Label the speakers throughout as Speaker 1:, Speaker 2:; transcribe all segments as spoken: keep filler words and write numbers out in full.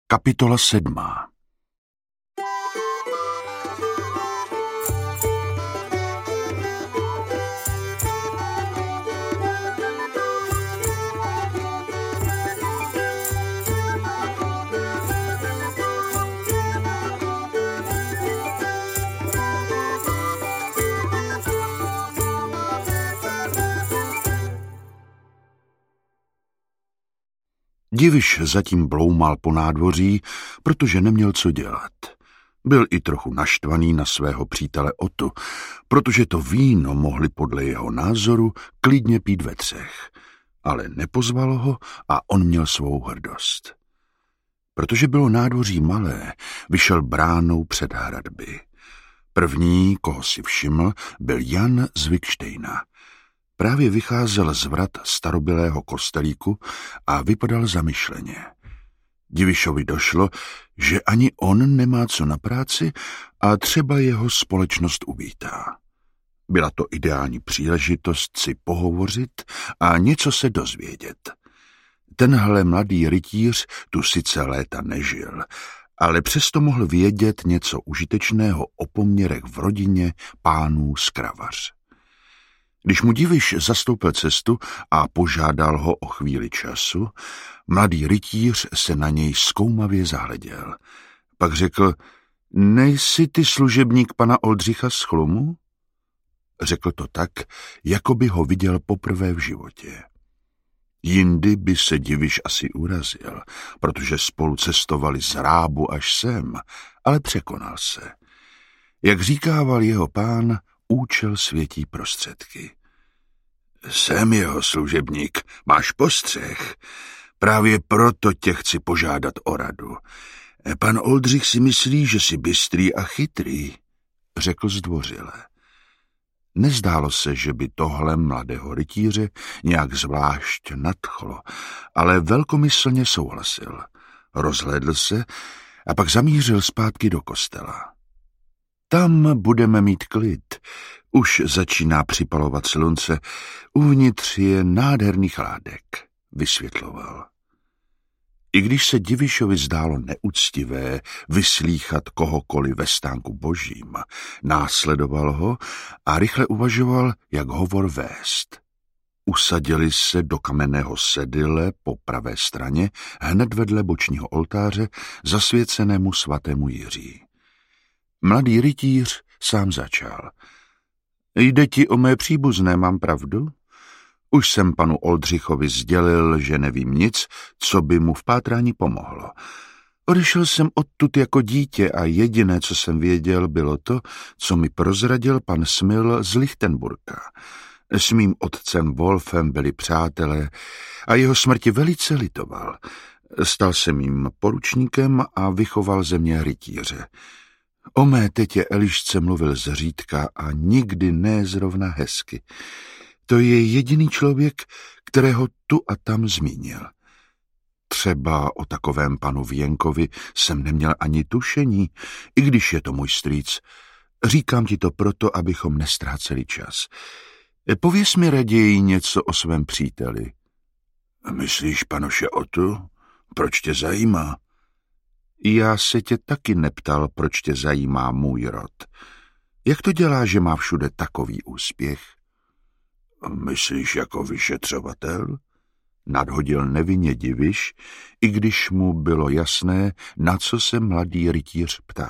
Speaker 1: Kapitola sedmá. Diviš zatím bloumal po nádvoří, protože neměl co dělat. Byl i trochu naštvaný na svého přítele Otu, protože to víno mohli podle jeho názoru klidně pít ve třech, ale nepozvalo ho a on měl svou hrdost. Protože bylo nádvoří malé, vyšel bránou před hradby. První, koho si všiml, byl Jan z Vikštejna. Právě vycházel z vrat starobylého kostelíku a vypadal zamyšleně. Divišovi došlo, že ani on nemá co na práci a třeba jeho společnost uvítá. Byla to ideální příležitost si pohovořit a něco se dozvědět. Tenhle mladý rytíř tu sice léta nežil, ale přesto mohl vědět něco užitečného o poměrech v rodině pánů z Kravař. Když mu Diviš zastoupil cestu a požádal ho o chvíli času, mladý rytíř se na něj zkoumavě zahleděl. Pak řekl, nejsi ty služebník pana Oldřicha z Chlumu? Řekl to tak, jako by ho viděl poprvé v životě. Jindy by se Diviš asi urazil, protože spolu cestovali z Rábu až sem, ale překonal se. Jak říkával jeho pán, účel světí prostředky. Jsem jeho služebník, máš postřeh. Právě proto tě chci požádat o radu. Pan Oldřich si myslí, že jsi bystrý a chytrý, řekl zdvořile. Nezdálo se, že by tohle mladého rytíře nějak zvlášť nadchlo, ale velkomyslně souhlasil. Rozhlédl se a pak zamířil zpátky do kostela. Tam budeme mít klid. Už začíná připalovat slunce. Uvnitř je nádherný chládek, vysvětloval. I když se Divišovi zdálo neúctivé vyslýchat kohokoliv ve stánku božím, následoval ho a rychle uvažoval, jak hovor vést. Usadili se do kamenného sedile po pravé straně, hned vedle bočního oltáře, zasvěcenému svatému Jiří. Mladý rytíř sám začal. Jde ti o mé příbuzné, mám pravdu? Už jsem panu Oldřichovi sdělil, že nevím nic, co by mu v pátrání pomohlo. Odešel jsem odtud jako dítě a jediné, co jsem věděl, bylo to, co mi prozradil pan Smil z Lichtenburka. S mým otcem Wolfem byli přátelé a jeho smrti velice litoval. Stal se mým poručníkem a vychoval ze mě rytíře. O mé tetě Elišce mluvil zřídka a nikdy ne zrovna hezky. To je jediný člověk, kterého tu a tam zmínil. Třeba o takovém panu Věnkovi jsem neměl ani tušení, i když je to můj strýc. Říkám ti to proto, abychom nestráceli čas. Pověz mi raději něco o svém příteli. Myslíš, panoše Otu? Proč tě zajímá? Já se tě taky neptal, proč tě zajímá můj rod. Jak to dělá, že má všude takový úspěch? Myslíš jako vyšetřovatel? Nadhodil nevinně Diviš, i když mu bylo jasné, na co se mladý rytíř ptá.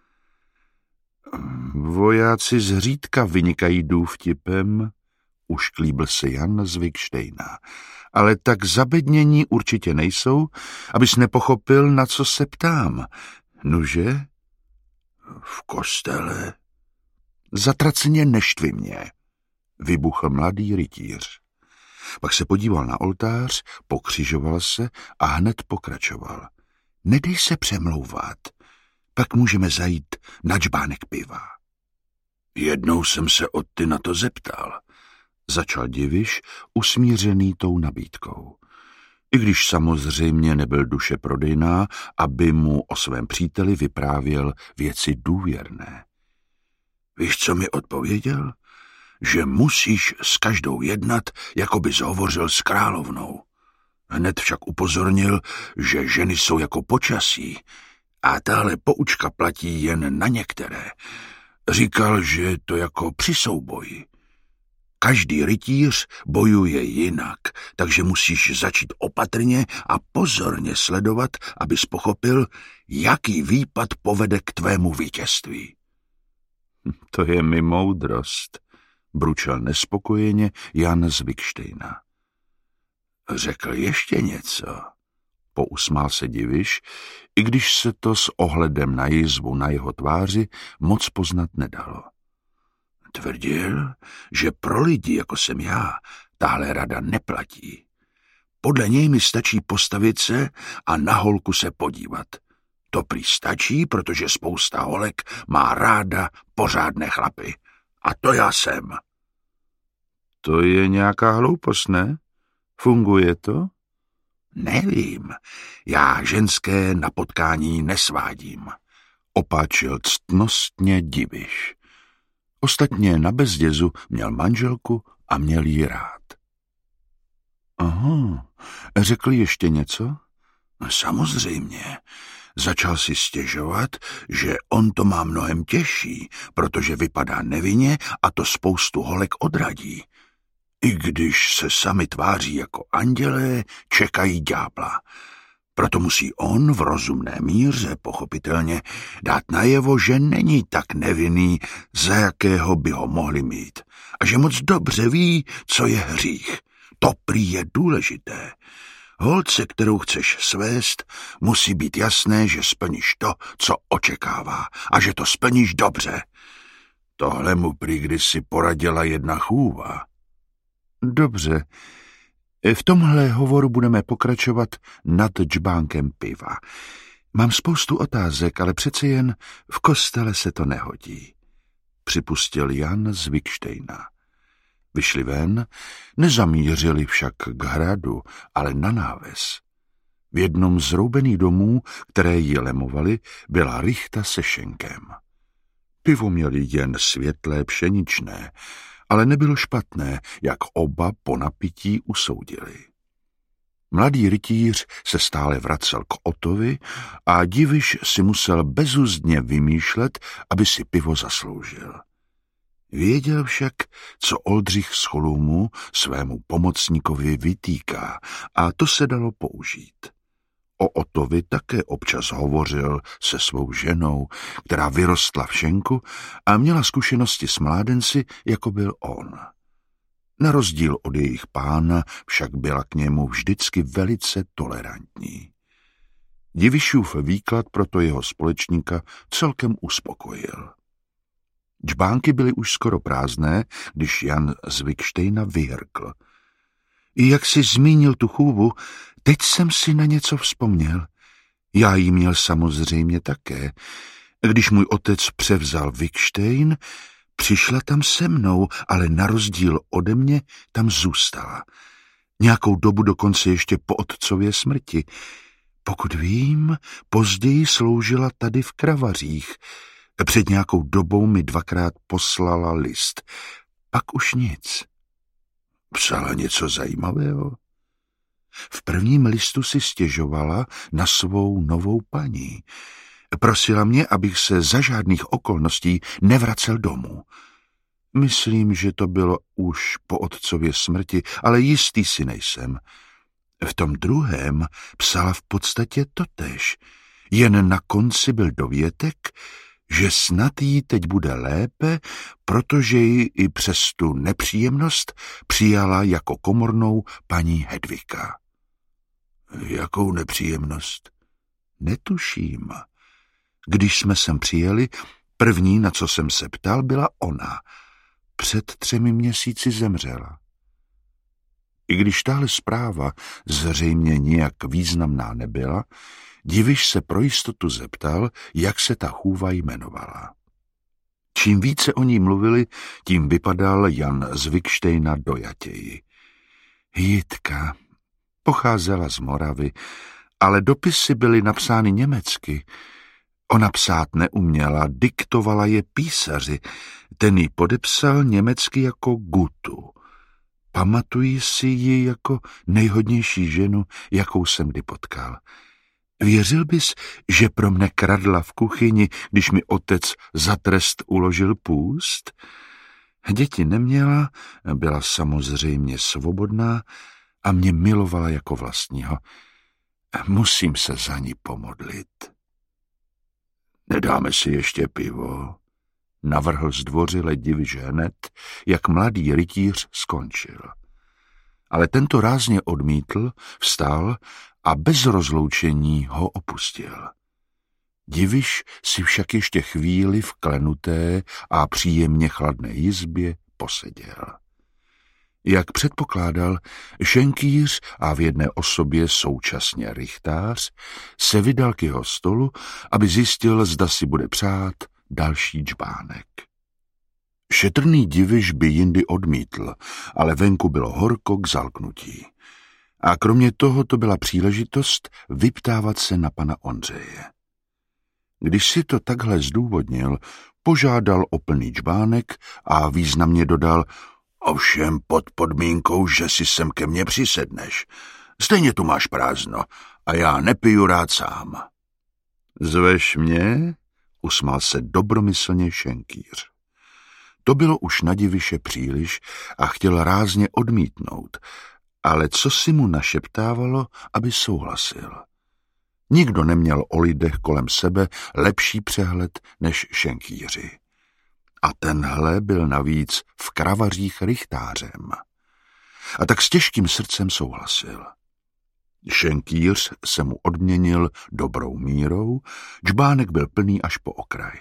Speaker 1: Vojáci zřídka vynikají důvtipem, ušklíbil se Jan z Vikštejna, ale tak zabednění určitě nejsou, abys nepochopil, na co se ptám. Nuže? V kostele? Zatraceně neštvi mě, vybuchl mladý rytíř. Pak se podíval na oltář, pokřižoval se a hned pokračoval. Nedej se přemlouvat, pak můžeme zajít na džbánek piva. Jednou jsem se od ty na to zeptal, začal Diviš, usmířený tou nabídkou. I když samozřejmě nebyl duše prodejná, aby mu o svém příteli vyprávěl věci důvěrné. Víš, co mi odpověděl? Že musíš s každou jednat, jako bys hovořil s královnou. Hned však upozornil, že ženy jsou jako počasí a tahle poučka platí jen na některé. Říkal, že je to jako při souboji. Každý rytíř bojuje jinak, takže musíš začít opatrně a pozorně sledovat, abys pochopil, jaký výpad povede k tvému vítězství. To je mi moudrost, bručel nespokojeně Jan z Vikštejna. Řekl ještě něco, pousmál se Diviš, i když se to s ohledem na jizvu na jeho tváři moc poznat nedalo. Tvrdil, že pro lidi, jako jsem já, tahle rada neplatí. Podle něj mi stačí postavit se a na holku se podívat. To prý stačí, protože spousta holek má ráda pořádné chlapy. A to já jsem. To je nějaká hloupost, ne? Funguje to? Nevím. Já ženské na potkání nesvádím. Opáčil ctnostně Diviš. Ostatně na Bezdězu měl manželku a měl jí rád. Aha, řekl ještě něco? Samozřejmě. Začal si stěžovat, že on to má mnohem těžší, protože vypadá nevinně a to spoustu holek odradí. I když se sami tváří jako andělé, čekají ďábla. Proto musí on v rozumné míře, pochopitelně, dát najevo, že není tak nevinný, za jakého by ho mohli mít. A že moc dobře ví, co je hřích. To prý je důležité. Holce, kterou chceš svést, musí být jasné, že splníš to, co očekává. A že to splníš dobře. Tohle mu prý kdysi poradila jedna chůva. Dobře. V tomhle hovoru budeme pokračovat nad džbánkem piva. Mám spoustu otázek, ale přece jen v kostele se to nehodí. Připustil Jan z Vikštejna. Vyšli ven, nezamířili však k hradu, ale na náves. V jednom z roubených domů, které ji lemovaly, byla rychta se šenkem. Pivo měli jen světlé pšeničné, ale nebylo špatné, jak oba po napití usoudili. Mladý rytíř se stále vracel k Otovi a Diviš si musel bezuzdně vymýšlet, aby si pivo zasloužil. Věděl však, co Oldřich z Cholúmu svému pomocníkovi vytýká, a to se dalo použít. O Otovi také občas hovořil se svou ženou, která vyrostla v šenku a měla zkušenosti s mládenci, jako byl on. Na rozdíl od jejich pána však byla k němu vždycky velice tolerantní. Divišův výklad proto jeho společníka celkem uspokojil. Džbánky byly už skoro prázdné, když Jan z Vikštejna vyhrkl. I jak jsi zmínil tu chůvu, teď jsem si na něco vzpomněl. Já jí měl samozřejmě také. Když můj otec převzal Vikštejn, přišla tam se mnou, ale na rozdíl ode mě tam zůstala. Nějakou dobu dokonce ještě po otcově smrti. Pokud vím, později sloužila tady v Kravařích. Před nějakou dobou mi dvakrát poslala list. Pak už nic. Psala něco zajímavého? V prvním listu si stěžovala na svou novou paní. Prosila mě, abych se za žádných okolností nevracel domů. Myslím, že to bylo už po otcově smrti, ale jistý si nejsem. V tom druhém psala v podstatě totéž. Jen na konci byl dovětek, že snad jí teď bude lépe, protože ji i přes tu nepříjemnost přijala jako komornou paní Hedvika. Jakou nepříjemnost? Netuším. Když jsme sem přijeli, první, na co jsem se ptal, byla ona. Před třemi měsíci zemřela. I když tahle zpráva zřejmě nijak významná nebyla, Diviš se pro jistotu zeptal, jak se ta chůva jmenovala. Čím více o ní mluvili, tím vypadal Jan z Vikštejna dojatěji. Jitka pocházela z Moravy, ale dopisy byly napsány německy. Ona psát neuměla, diktovala je písaři, ten ji podepsal německy jako Gutu. Pamatuji si ji jako nejhodnější ženu, jakou jsem kdy potkal. Věřil bys, že pro mne kradla v kuchyni, když mi otec za trest uložil půst? Děti neměla, byla samozřejmě svobodná a mě milovala jako vlastního. Musím se za ní pomodlit. Nedáme si ještě pivo? Navrhl zdvořile Diviš hned, jak mladý rytíř skončil. Ale tento rázně odmítl, vstal a bez rozloučení ho opustil. Diviš si však ještě chvíli v klenuté a příjemně chladné jizbě poseděl. Jak předpokládal, šenkýř a v jedné osobě současně rychtář se vydal k jeho stolu, aby zjistil, zda si bude přát další džbánek. Šetrný Diviš by jindy odmítl, ale venku bylo horko k zalknutí. A kromě toho to byla příležitost vyptávat se na pana Ondřeje. Když si to takhle zdůvodnil, požádal o plný džbánek a významně dodal: ovšem pod podmínkou, že si sem ke mně přisedneš. Stejně tu máš prázdno a já nepiju rád sám. Zveš mě? Usmál se dobromyslně šenkýř. To bylo už na Diviše příliš a chtěl rázně odmítnout, ale co si mu našeptávalo, aby souhlasil. Nikdo neměl o lidech kolem sebe lepší přehled než šenkýři. A tenhle byl navíc v Kravařích rychtářem. A tak s těžkým srdcem souhlasil. Šenkýř se mu odměnil dobrou mírou, džbánek byl plný až po okraj.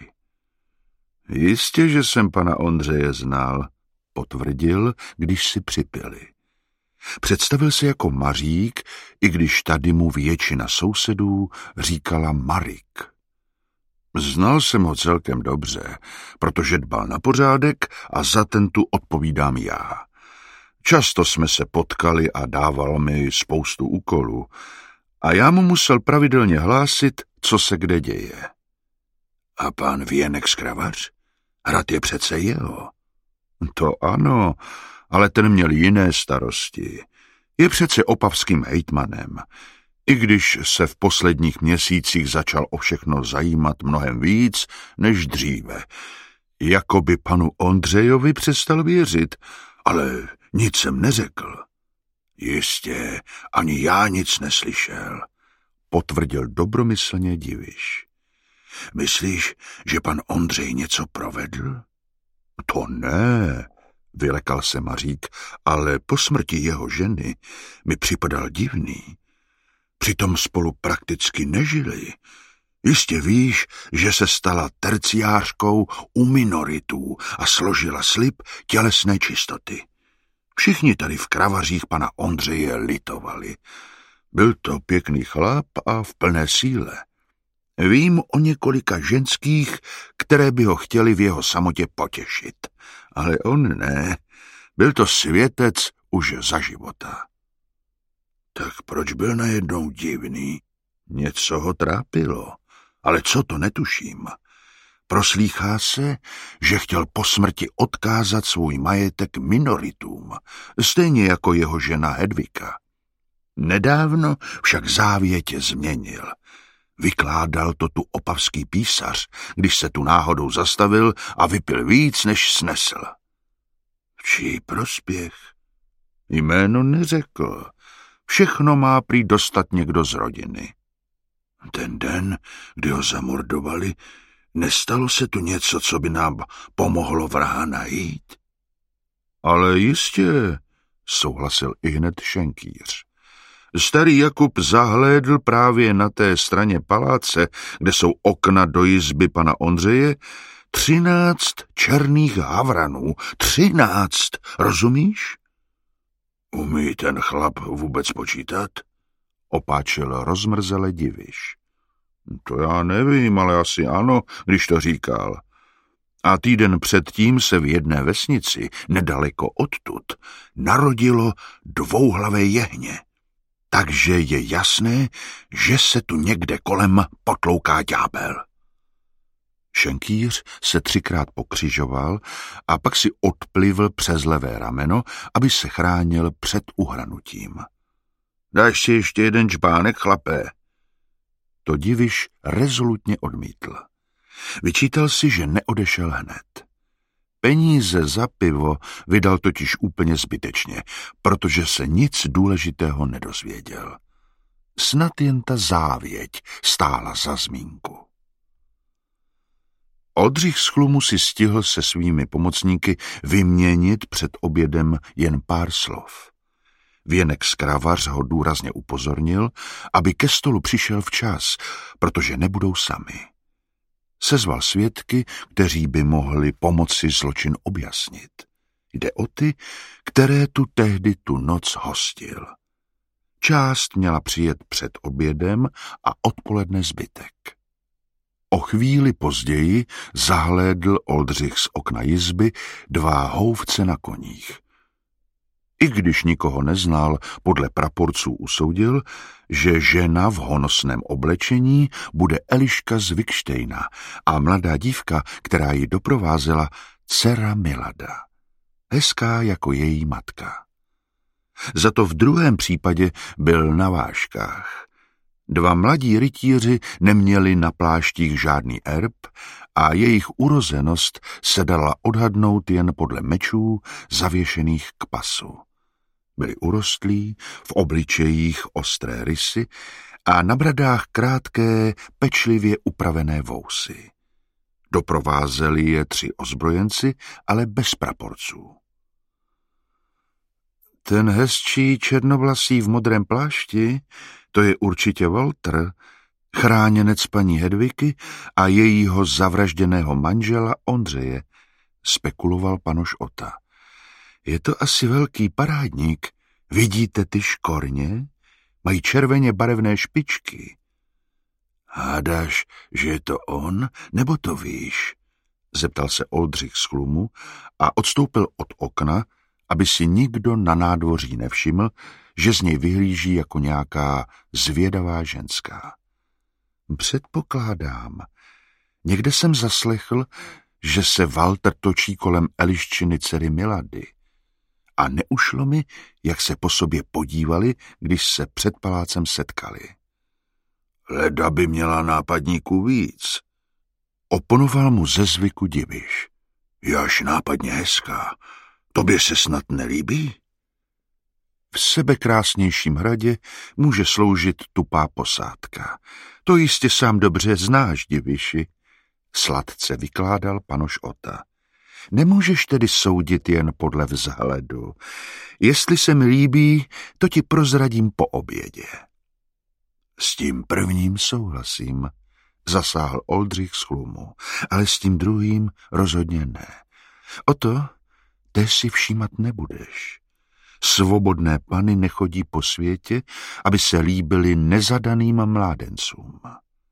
Speaker 1: Jistě, že jsem pana Ondřeje znal, potvrdil, když si připili. Představil se jako Mařík, i když tady mu většina sousedů říkala Marik. Znal jsem ho celkem dobře, protože dbal na pořádek a za ten tu odpovídám já. Často jsme se potkali a dával mi spoustu úkolů a já mu musel pravidelně hlásit, co se kde děje. A pán Věnek z Kravař? Hrad je přece jeho. To ano, ale ten měl jiné starosti. Je přece opavským hejtmanem. I když se v posledních měsících začal o všechno zajímat mnohem víc než dříve. Jakoby panu Ondřejovi přestal věřit, ale nic jsem neřekl. Jistě, ani já nic neslyšel, potvrdil dobromyslně Diviš. Myslíš, že pan Ondřej něco provedl? To ne, vylekal se Mařík, ale po smrti jeho ženy mi připadal divný. Přitom spolu prakticky nežili. Jistě víš, že se stala terciářkou u minoritů a složila slib tělesné čistoty. Všichni tady v Kravařích pana Ondřeje litovali. Byl to pěkný chlap a v plné síle. Vím o několika ženských, které by ho chtěli v jeho samotě potěšit. Ale on ne. Byl to světec už za života. Tak proč byl najednou divný? Něco ho trápilo. Ale co, to netuším. Proslýchá se, že chtěl po smrti odkázat svůj majetek minoritům, stejně jako jeho žena Hedvika. Nedávno však závětě změnil. Vykládal to tu opavský písař, když se tu náhodou zastavil a vypil víc, než snesl. V čí prospěch? Jméno neřekl. Všechno má prý dostat někdo z rodiny. Ten den, kdy ho zamordovali, nestalo se tu něco, co by nám pomohlo vraha najít? Ale jistě, souhlasil ihned šenkýř. Starý Jakub zahlédl právě na té straně paláce, kde jsou okna do jizby pana Ondřeje, třináct černých havranů. Třináct, rozumíš? Umí ten chlap vůbec počítat? Opáčil rozmrzele Diviš. To já nevím, ale asi ano, když to říkal. A týden předtím se v jedné vesnici, nedaleko odtud, narodilo dvouhlavé jehně. Takže je jasné, že se tu někde kolem potlouká ďábel. Šenkýř se třikrát pokřižoval a pak si odplivl přes levé rameno, aby se chránil před uhranutím. Dáš si ještě jeden čbánek, chlapé? To Diviš rezolutně odmítl. Vyčítal si, že neodešel hned. Peníze za pivo vydal totiž úplně zbytečně, protože se nic důležitého nedozvěděl. Snad jen ta závěť stála za zmínku. Oldřich z Chlumu si stihl se svými pomocníky vyměnit před obědem jen pár slov. Věnek Skravař ho důrazně upozornil, aby ke stolu přišel včas, protože nebudou sami. Sezval svědky, kteří by mohli pomoci zločin objasnit. Jde o ty, které tu tehdy tu noc hostil. Část měla přijet před obědem a odpoledne zbytek. O chvíli později zahlédl Oldřich z okna jizby dva houfce na koních. I když nikoho neznal, podle praporců usoudil, že žena v honosném oblečení bude Eliška z Vikštejna a mladá dívka, která ji doprovázela, dcera Milada, hezká jako její matka. Za to v druhém případě byl na vážkách. Dva mladí rytíři neměli na pláštích žádný erb a jejich urozenost se dala odhadnout jen podle mečů zavěšených k pasu. Byli urostlí, v obličejích ostré rysy a na bradách krátké, pečlivě upravené vousy. Doprovázeli je tři ozbrojenci, ale bez praporců. Ten hezčí černovlasý v modrém plášti, to je určitě Walter, chráněnec paní Hedviky a jejího zavražděného manžela Ondřeje, spekuloval panoš Ota. Je to asi velký parádník. Vidíte ty škorně? Mají červeně barevné špičky. Hádáš, že je to on, nebo to víš? Zeptal se Oldřich z Chlumu a odstoupil od okna, aby si nikdo na nádvoří nevšiml, že z něj vyhlíží jako nějaká zvědavá ženská. Předpokládám. Někde jsem zaslechl, že se Walter točí kolem Eliščiny dcery Milady. A neušlo mi, jak se po sobě podívali, když se před palácem setkali. Leda by měla nápadníků víc. Oponoval mu ze zvyku Diviš. Jaž nápadně hezká. Tobě se snad nelíbí? V sebekrásnějším hradě může sloužit tupá posádka. To jistě sám dobře znáš, Diviši, sladce vykládal panoš Ota. Nemůžeš tedy soudit jen podle vzhledu. Jestli se mi líbí, to ti prozradím po obědě. S tím prvním souhlasím, zasáhl Oldřich z Chlumu, ale s tím druhým rozhodně ne. O to té si všímat nebudeš. Svobodné pany nechodí po světě, aby se líbily nezadaným mládencům.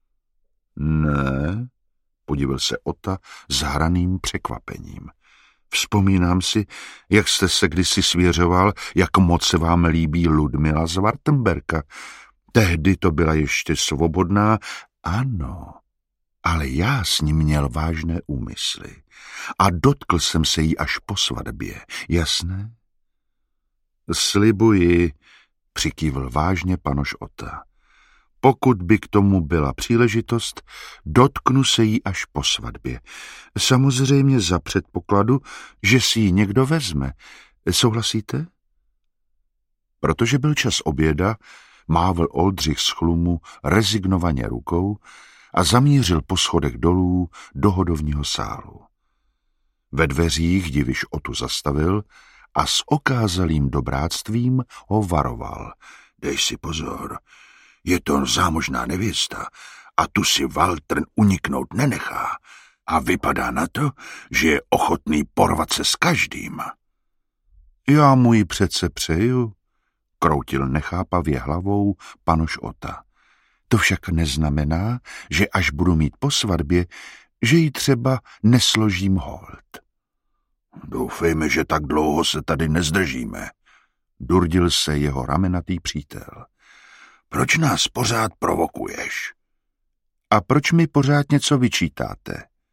Speaker 1: Ne, podíval se Ota s hraným překvapením. Vzpomínám si, jak jste se kdysi svěřoval, jak moc se vám líbí Ludmila z Wartenberka. Tehdy to byla ještě svobodná, ano, ale já s ním měl vážné úmysly a dotkl jsem se jí až po svatbě, jasné? Slibuji, přikývl vážně panoš Ota. Pokud by k tomu byla příležitost, dotknu se jí až po svatbě. Samozřejmě za předpokladu, že si ji někdo vezme. Souhlasíte? Protože byl čas oběda, mávl Oldřich z Chlumu rezignovaně rukou a zamířil po schodech dolů do hodovního sálu. Ve dveřích Diviš Otu zastavil a s okázalým dobráctvím ho varoval. Dej si pozor, je to zámožná nevěsta a tu si Walter uniknout nenechá a vypadá na to, že je ochotný porvat se s každým. Já mu ji přece přeju, kroutil nechápavě hlavou panoš Ota. To však neznamená, že až budu mít po svatbě, že ji třeba nesložím hold. Doufejme, že tak dlouho se tady nezdržíme, durdil se jeho ramenatý přítel. Proč nás pořád provokuješ? A proč mi pořád něco vyčítáte?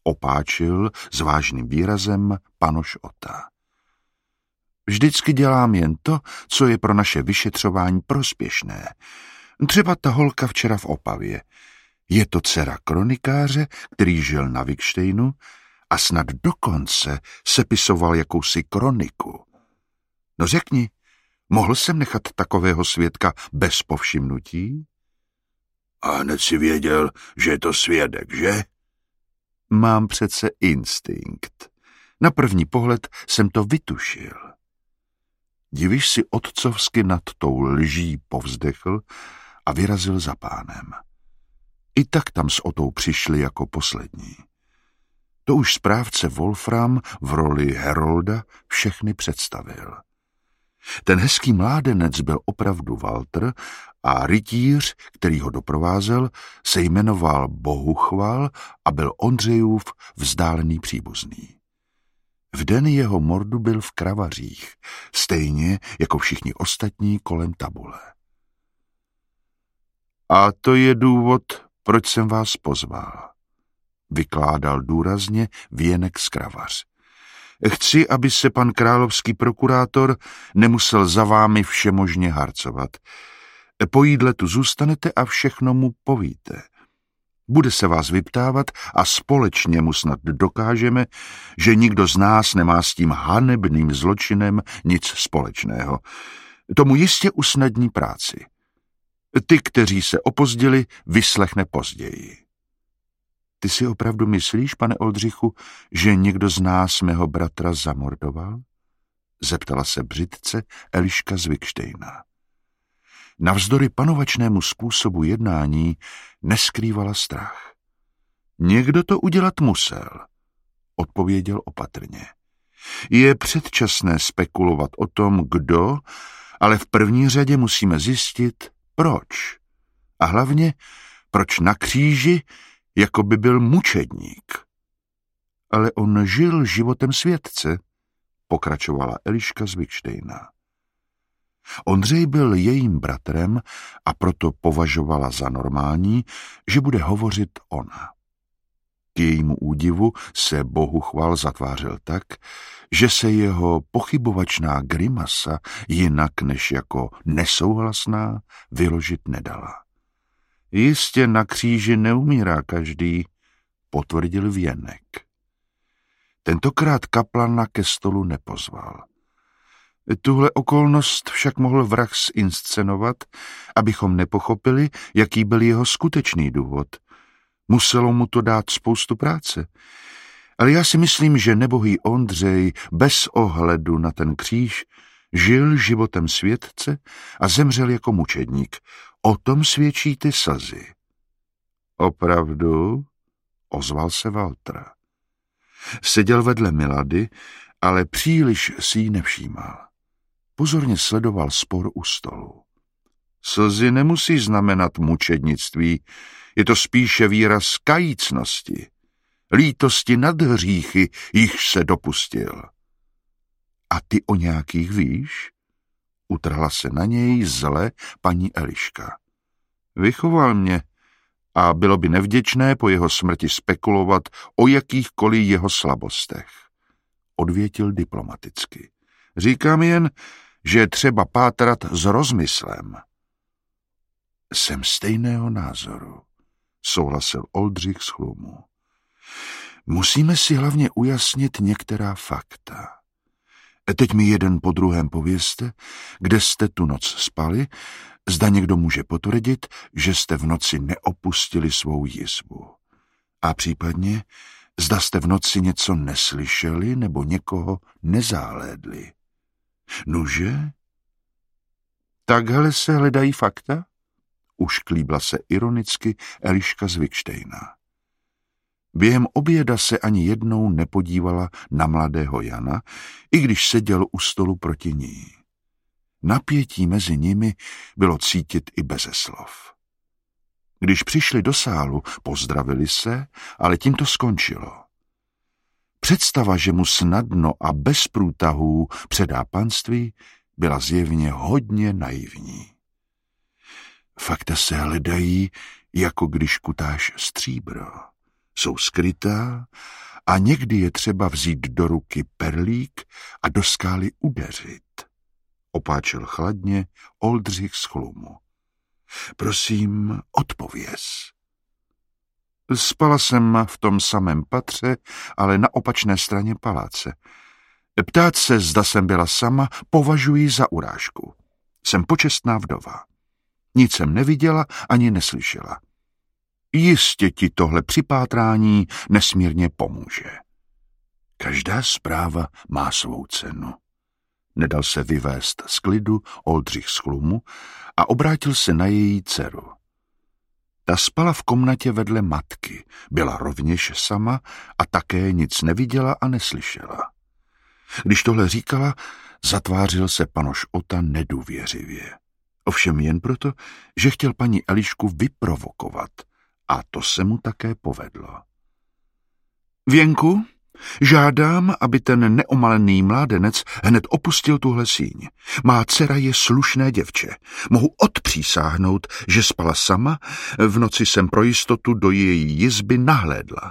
Speaker 1: opáčil s vážným výrazem panoš Ota. Vždycky dělám jen to, co je pro naše vyšetřování prospěšné. Třeba ta holka včera v Opavě. Je to dcera kronikáře, který žil na Vikštejnu a snad dokonce sepisoval jakousi kroniku. No řekni, mohl jsem nechat takového svědka bez povšimnutí? A hned si věděl, že je to svědek, že? Mám přece instinkt. Na první pohled jsem to vytušil. Divíš si otcovsky nad tou lží povzdechl a vyrazil za pánem. I tak tam s Otou přišli jako poslední. To už správce Wolfram v roli Herolda všechny představil. Ten hezký mládenec byl opravdu Walter a rytíř, který ho doprovázel, se jmenoval Bohuchval a byl Ondřejův vzdálený příbuzný. V den jeho mordu byl v Kravařích, stejně jako všichni ostatní kolem tabule. A to je důvod, proč jsem vás pozval, vykládal důrazně Věnek z Kravař. Chci, aby se pan královský prokurátor nemusel za vámi všemožně harcovat. Po jídle tu zůstanete a všechno mu povíte. Bude se vás vyptávat a společně mu snad dokážeme, že nikdo z nás nemá s tím hanebným zločinem nic společného. Tomu jistě usnadní práci. Ty, kteří se opozdili, vyslechne později. Ty si opravdu myslíš, pane Oldřichu, že někdo z nás mého bratra zamordoval? Zeptala se břitce Eliška z Vikštejna. Navzdory panovačnému způsobu jednání neskrývala strach. Někdo to udělat musel, odpověděl opatrně. Je předčasné spekulovat o tom, kdo, ale v první řadě musíme zjistit, proč. A hlavně, proč na kříži, jako by byl mučedník. Ale on žil životem světce, pokračovala Eliška z Vikštejna. Ondřej byl jejím bratrem a proto považovala za normální, že bude hovořit ona. K jejímu údivu se Bohuchval zatvářil tak, že se jeho pochybovačná grimasa jinak než jako nesouhlasná vyložit nedala. Jistě na kříži neumírá každý, potvrdil Věnek. Tentokrát kaplana ke stolu nepozval. Tuhle okolnost však mohl vrah zinscenovat, abychom nepochopili, jaký byl jeho skutečný důvod. Muselo mu to dát spoustu práce. Ale já si myslím, že nebohý Ondřej bez ohledu na ten kříž žil životem světce a zemřel jako mučedník. O tom svědčí ty slzy. Opravdu? Ozval se Walter. Seděl vedle Milady, ale příliš si ji nevšímal. Pozorně sledoval spor u stolu. Slzy nemusí znamenat mučednictví, je to spíše výraz kajícnosti, lítosti nad hříchy, jichž se dopustil. A ty o nějakých víš? Utrhla se na něj zle paní Eliška. Vychoval mě a bylo by nevděčné po jeho smrti spekulovat o jakýchkoliv jeho slabostech. Odvětil diplomaticky. Říkám jen, že je třeba pátrat s rozmyslem. Jsem stejného názoru, souhlasil Oldřich z Chlumu. Musíme si hlavně ujasnit některá fakta. Teď mi jeden po druhém povězte, kde jste tu noc spali, zda někdo může potvrdit, že jste v noci neopustili svou jizbu. A případně, zda jste v noci něco neslyšeli nebo někoho nezáhlédli. Nuže? Takhle se hledají fakta? Ušklíbla se ironicky Eliška z Vikštejna. Během oběda se ani jednou nepodívala na mladého Jana, i když seděl u stolu proti ní. Napětí mezi nimi bylo cítit i beze slov. Když přišli do sálu, pozdravili se, ale tím to skončilo. Představa, že mu snadno a bez průtahů předá panství, byla zjevně hodně naivní. Fakta se hledají, jako když kutáš stříbro. Jsou skrytá a někdy je třeba vzít do ruky perlík a do skály udeřit, opáčil chladně Oldřich z Chlumu. Prosím, odpověz. Spala jsem v tom samém patře, ale na opačné straně paláce. Ptát se, zda jsem byla sama, považuji za urážku. Jsem počestná vdova. Nic jsem neviděla ani neslyšela. Jistě ti tohle připátrání nesmírně pomůže. Každá zpráva má svou cenu. Nedal se vyvést z klidu Oldřich z Chlumu a obrátil se na její dceru. Ta spala v komnatě vedle matky, byla rovněž sama a také nic neviděla a neslyšela. Když tohle říkala, zatvářil se panoš Ota nedůvěřivě. Ovšem jen proto, že chtěl paní Elišku vyprovokovat, a to se mu také povedlo. Věnku, žádám, aby ten neomalený mládenec hned opustil tuhle síň. Má dcera je slušné děvče. Mohu odpřísáhnout, že spala sama, v noci jsem pro jistotu do její jizby nahlédla.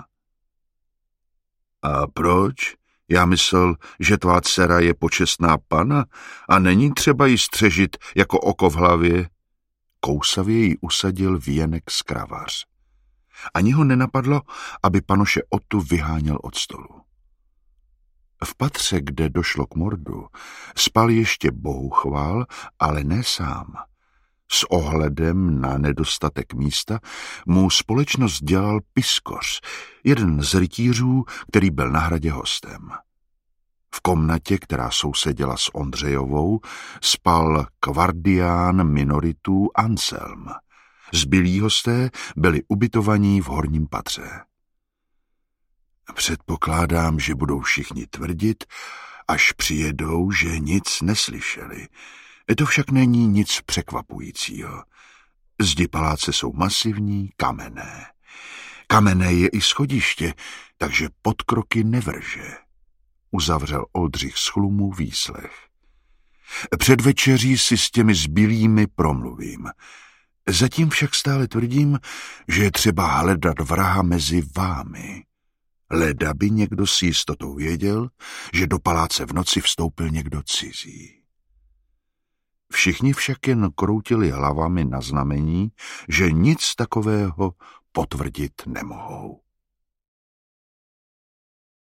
Speaker 1: A proč? Já myslel, že tvá dcera je počestná pana a není třeba ji střežit jako oko v hlavě. Kousavě ji usadil věnek z kravař. Ani ho nenapadlo, aby panoše Otu vyháněl od stolu. V patře, kde došlo k mordu, spal ještě Bohuchval, ale ne sám. S ohledem na nedostatek místa mu společnost dělal Piskoř, jeden z rytířů, který byl na hradě hostem. V komnatě, která sousedila s Ondřejovou, spal kvardián minoritů Anselm. Zbylí hosté byli ubytovaní v horním patře. Předpokládám, že budou všichni tvrdit, až přijedou, že nic neslyšeli. To však není nic překvapujícího. Zdi paláce jsou masivní, kamenné. Kamenné je i schodiště, takže podkroky nevrže. Uzavřel Oldřich z Chlumu výslech. Před večeří si s těmi zbylými promluvím. Zatím však stále tvrdím, že je třeba hledat vraha mezi vámi. Leda by někdo s jistotou věděl, že do paláce v noci vstoupil někdo cizí. Všichni však jen kroutili hlavami na znamení, že nic takového potvrdit nemohou.